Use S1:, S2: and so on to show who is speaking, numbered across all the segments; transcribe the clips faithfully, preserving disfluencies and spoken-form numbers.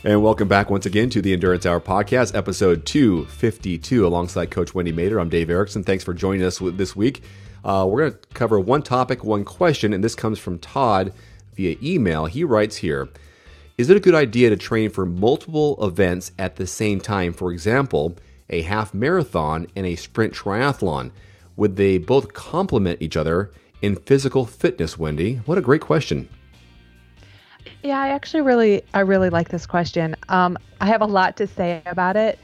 S1: And welcome back once again to the Endurance Hour podcast, episode two fifty-two, alongside Coach Wendy Mader. I'm Dave Erickson. Thanks for joining us this week. Uh, we're going to cover one topic, one question, and this comes from Todd via email. He writes here, is it a good idea to train for multiple events at the same time? For example, a half marathon and a sprint triathlon. Would they both complement each other in physical fitness, Wendy? What a great question.
S2: Yeah, I actually really, I really like this question. Um, I have a lot to say about it.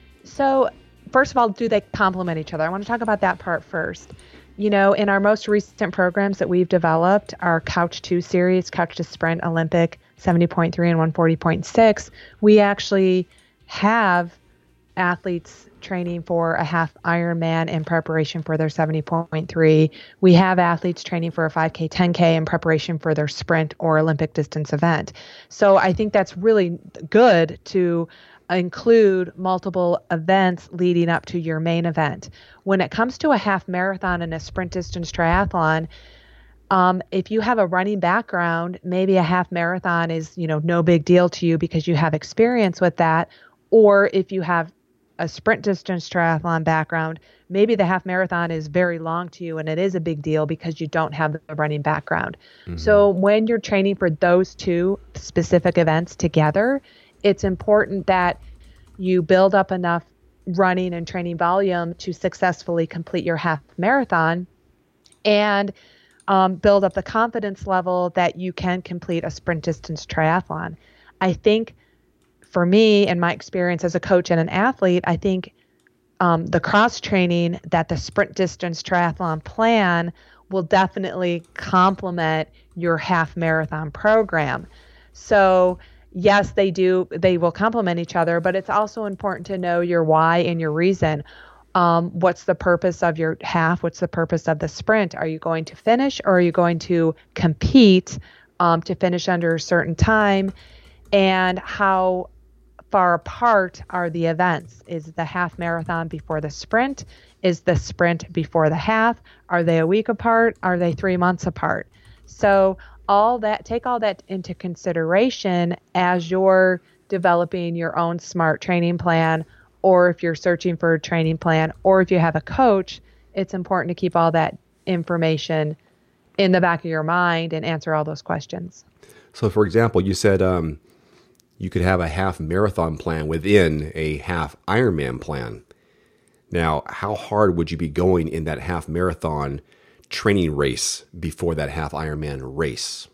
S2: So first of all, do they complement each other? I want to talk about that part first. You know, in our most recent programs that we've developed, our Couch two series, Couch to Sprint Olympic seventy point three and one forty point six, we actually have athletes training for a half Ironman in preparation for their seventy point three. We have athletes training for a five K, ten K in preparation for their sprint or Olympic distance event. So I think that's really good to include multiple events leading up to your main event. When it comes to a half marathon and a sprint distance triathlon, um, if you have a running background, maybe a half marathon is, you know, no big deal to you because you have experience with that. Or if you have a sprint distance triathlon background, maybe the half marathon is very long to you and it is a big deal because you don't have the running background. Mm-hmm. So when you're training for those two specific events together, it's important that you build up enough running and training volume to successfully complete your half marathon and um, build up the confidence level that you can complete a sprint distance triathlon. I think for me and my experience as a coach and an athlete, I think um, the cross training that the sprint distance triathlon plan will definitely complement your half marathon program. So yes, they do. They will complement each other, but it's also important to know your why and your reason. Um, what's the purpose of your half? What's the purpose of the sprint? Are you going to finish or are you going to compete um, to finish under a certain time? And how far apart are the events? Is the half marathon before the sprint? Is the sprint before the half? Are they a week apart? Are they three months apart? So all that, take all that into consideration as you're developing your own SMART training plan, or if you're searching for a training plan, or if you have a coach, it's important to keep all that information in the back of your mind and answer all those questions.
S1: So for example, you said, um, you could have a half marathon plan within a half Ironman plan. Now, how hard would you be going in that half marathon training race before that half Ironman race?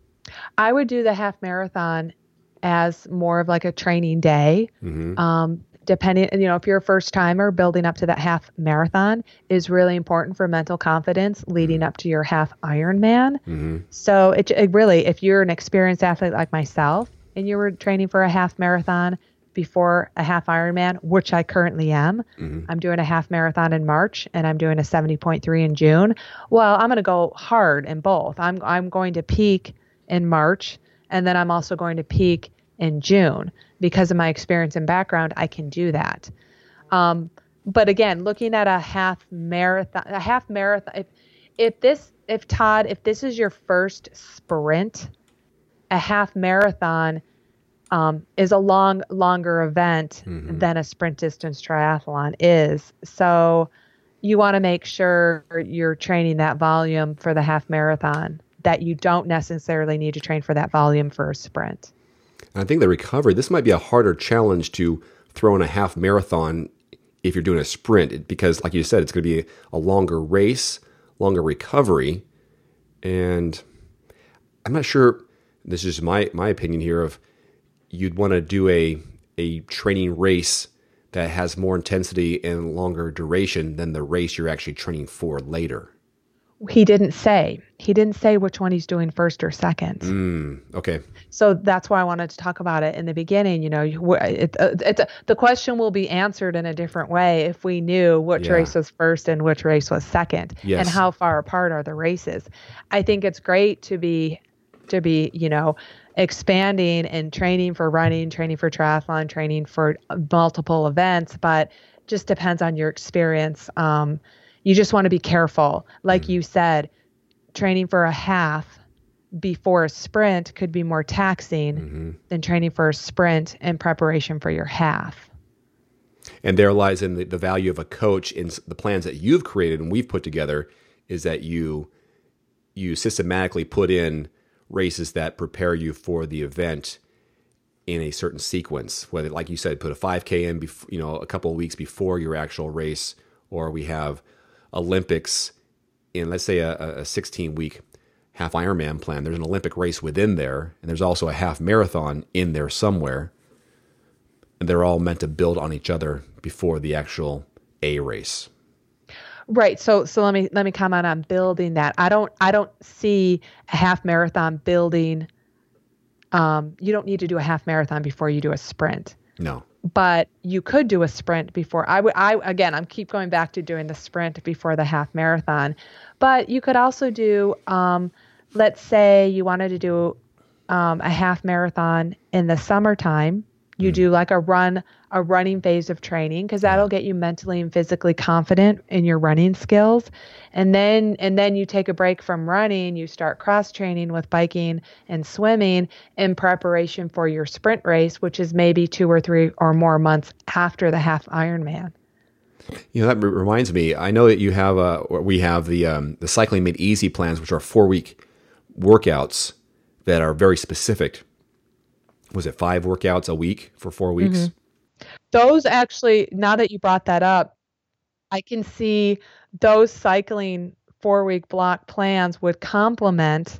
S2: I would do the half marathon as more of like a training day. Mm-hmm. Um, depending, you know, if you're a first timer, building up to that half marathon is really important for mental confidence leading up to your half Ironman. Mm-hmm. So it, it really, if you're an experienced athlete like myself, and you were training for a half marathon before a half Ironman, which I currently am. Mm-hmm. I'm doing a half marathon in March and I'm doing a seventy point three in June. Well, I'm going to go hard in both. I'm I'm going to peak in March and then I'm also going to peak in June. Because of my experience and background, I can do that. Um, but again, looking at a half marathon, a half marathon, if, if this, if Todd, if this is your first sprint, a half marathon um, is a long, longer event mm-hmm. than a sprint distance triathlon is. So you want to make sure you're training that volume for the half marathon, that you don't necessarily need to train for that volume for a sprint.
S1: I think the recovery, this might be a harder challenge to throw in a half marathon if you're doing a sprint, because like you said, it's going to be a longer race, longer recovery. And I'm not sure, this is my, my opinion here, of you'd want to do a a training race that has more intensity and longer duration than the race you're actually training for later.
S2: He didn't say. He didn't say which one he's doing first or second.
S1: Mm, okay.
S2: So that's why I wanted to talk about it in the beginning. You know, it, it, it's the question will be answered in a different way if we knew which yeah. race was first and which race was second,
S1: yes.
S2: and how far apart are the races. I think it's great to be, to be, you know, expanding and training for running, training for triathlon, training for multiple events, but just depends on your experience. Um, You just want to be careful. Like you said, training for a half before a sprint could be more taxing mm-hmm. than training for a sprint in preparation for your half.
S1: And there lies in the, the value of a coach in the plans that you've created and we've put together, is that you you systematically put in races that prepare you for the event in a certain sequence. Whether, like you said, put a five K in, bef- you know, a couple of weeks before your actual race, or we have Olympics in, let's say, a, a sixteen-week half Ironman plan. There's an Olympic race within there, and there's also a half marathon in there somewhere. And they're all meant to build on each other before the actual A race.
S2: Right. So so let me let me comment on building that. I don't I don't see a half marathon building. Um, you don't need to do a half marathon before you do a sprint.
S1: No.
S2: But you could do a sprint before. I would. I again, I'm keep going back to doing the sprint before the half marathon. But you could also do. Um, let's say you wanted to do um, a half marathon in the summertime. You mm. do like a run, a running phase of training, because that'll get you mentally and physically confident in your running skills. And then, and then you take a break from running, you start cross training with biking and swimming in preparation for your sprint race, which is maybe two or three or more months after the half Ironman.
S1: You know, that reminds me, I know that you have, uh, we have the, um, the Cycling Made Easy plans, which are four week workouts that are very specific. Was it five workouts a week for four weeks?
S2: Mm-hmm. Those actually, now that you brought that up, I can see those cycling four-week block plans would complement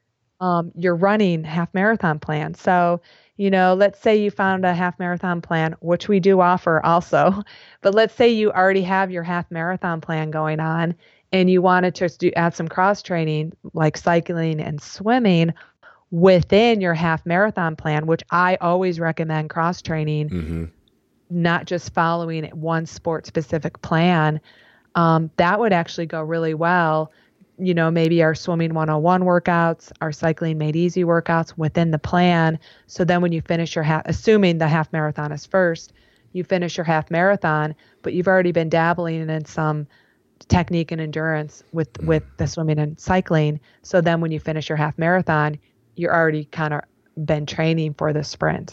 S2: um, your running half marathon plan. So, you know, let's say you found a half marathon plan, which we do offer also, but let's say you already have your half marathon plan going on and you wanted to do, add some cross training like cycling and swimming within your half marathon plan, which I always recommend cross training, mm-hmm. not just following one sport specific plan. Um, that would actually go really well. You know, maybe our swimming one oh one workouts, our cycling made easy workouts within the plan. So then when you finish your half, assuming the half marathon is first, you finish your half marathon, but you've already been dabbling in some technique and endurance with, mm-hmm. with the swimming and cycling. So then when you finish your half marathon, you're already kind of been training for the sprint.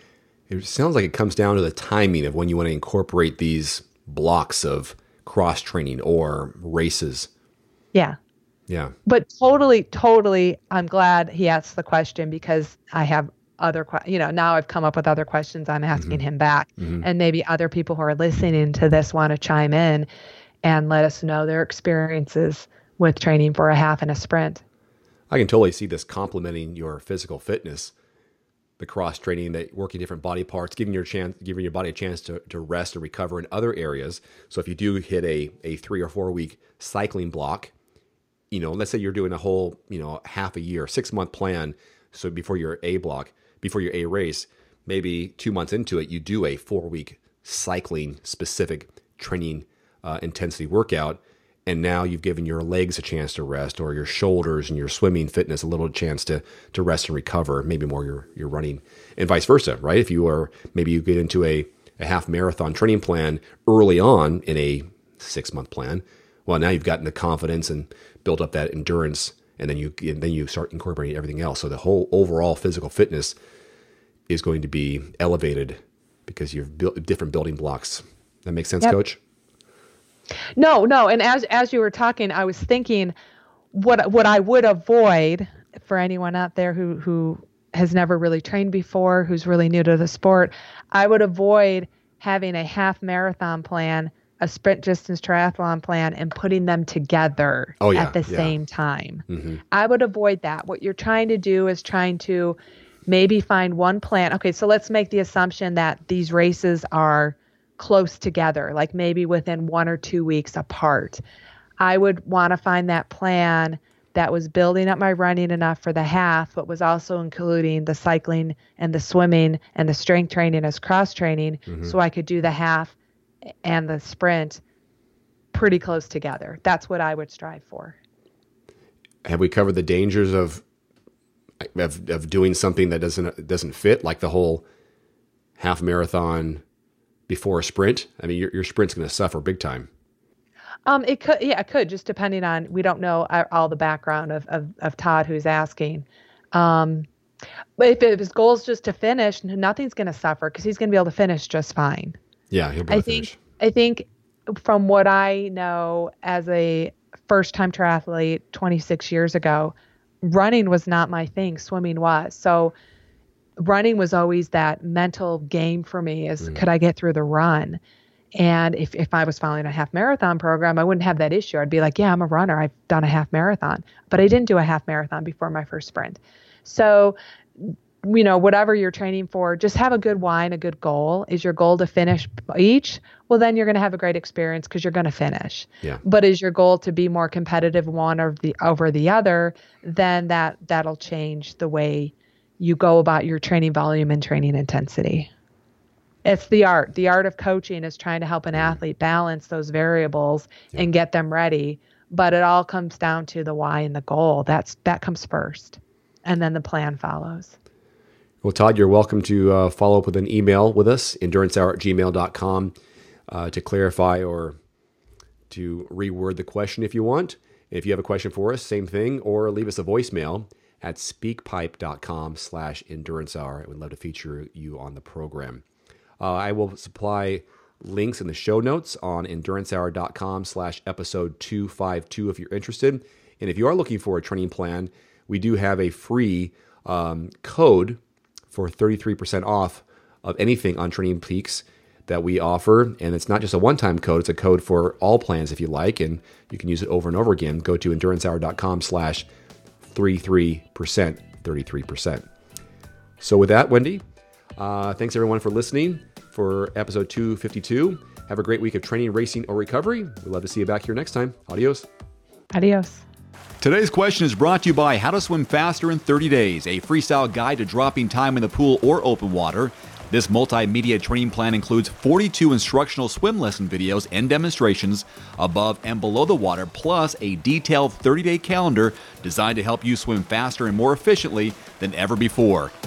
S1: It sounds like it comes down to the timing of when you want to incorporate these blocks of cross training or races.
S2: Yeah.
S1: Yeah.
S2: But totally, totally, I'm glad he asked the question, because I have other, que- you know, now I've come up with other questions I'm asking mm-hmm. him back. Mm-hmm. And maybe other people who are listening to this want to chime in and let us know their experiences with training for a half and a sprint.
S1: I can totally see this complementing your physical fitness, the cross training, that working different body parts, giving your chance, giving your body a chance to, to rest and recover in other areas. So if you do hit a, a three or four week cycling block, you know, let's say you're doing a whole, you know, half a year, six month plan. So before your A block, before your A race, maybe two months into it, you do a four week cycling specific training uh, intensity workout. And now you've given your legs a chance to rest, or your shoulders and your swimming fitness a little chance to to rest and recover, maybe more your, your running, and vice versa, right? If you are, maybe you get into a, a half marathon training plan early on in a six month plan. Well, now you've gotten the confidence and built up that endurance, and then you and then you start incorporating everything else. So the whole overall physical fitness is going to be elevated because you've built different building blocks. That makes sense, yep. Coach?
S2: No, no. And as as you were talking, I was thinking what what I would avoid for anyone out there who, who has never really trained before, who's really new to the sport, I would avoid having a half marathon plan, a sprint distance triathlon plan, and putting them together
S1: oh, yeah,
S2: at the
S1: yeah.
S2: same time.
S1: Mm-hmm.
S2: I would avoid that. What you're trying to do is trying to maybe find one plan. Okay, so let's make the assumption that these races are close together, like maybe within one or two weeks apart. I would want to find that plan that was building up my running enough for the half, but was also including the cycling and the swimming and the strength training as cross training, mm-hmm. so I could do the half and the sprint pretty close together. That's what I would strive for.
S1: Have we covered the dangers of of, of doing something that doesn't doesn't fit, like the whole half marathon before a sprint? I mean, your, your sprint's going to suffer big time.
S2: Um, it could, yeah, it could, just depending on, we don't know uh, all the background of, of, of Todd who's asking. Um, but if, if his goal is just to finish, nothing's going to suffer because he's going to be able to finish just fine.
S1: Yeah, he'll be
S2: I
S1: able to
S2: think,
S1: finish.
S2: I think from what I know as a first-time triathlete twenty-six years ago, running was not my thing. Swimming was. So running was always that mental game for me is, mm. could I get through the run? And if, if I was following a half marathon program, I wouldn't have that issue. I'd be like, yeah, I'm a runner. I've done a half marathon, but I didn't do a half marathon before my first sprint. So, you know, whatever you're training for, just have a good why and a good goal. Is your goal to finish each? Well, then you're going to have a great experience because you're going to finish.
S1: Yeah.
S2: But is your goal to be more competitive one or the over the other? Then that that'll change the way you go about your training volume and training intensity. It's the art. The art of coaching is trying to help an athlete balance those variables yeah. and get them ready. But it all comes down to the why and the goal. That's that comes first, and then the plan follows.
S1: Well, Todd, you're welcome to uh, follow up with an email with us, endurance hour at gmail dot com, uh, to clarify or to reword the question if you want. If you have a question for us, same thing, or leave us a voicemail at speakpipe.com slash endurance hour. I would love to feature you on the program. Uh, I will supply links in the show notes on endurancehour.com slash episode two fifty-two if you're interested. And if you are looking for a training plan, we do have a free um, code for thirty-three percent off of anything on Training Peaks that we offer. And it's not just a one-time code, it's a code for all plans if you like, and you can use it over and over again. Go to endurancehour.com slash 33%, thirty-three percent. So with that, Wendy, uh, thanks everyone for listening for episode two fifty-two. Have a great week of training, racing, or recovery. We'd love to see you back here next time. Adios.
S2: Adios.
S3: Today's question is brought to you by How to Swim Faster in thirty days, a freestyle guide to dropping time in the pool or open water. This multimedia training plan includes forty-two instructional swim lesson videos and demonstrations above and below the water, plus a detailed thirty-day calendar designed to help you swim faster and more efficiently than ever before.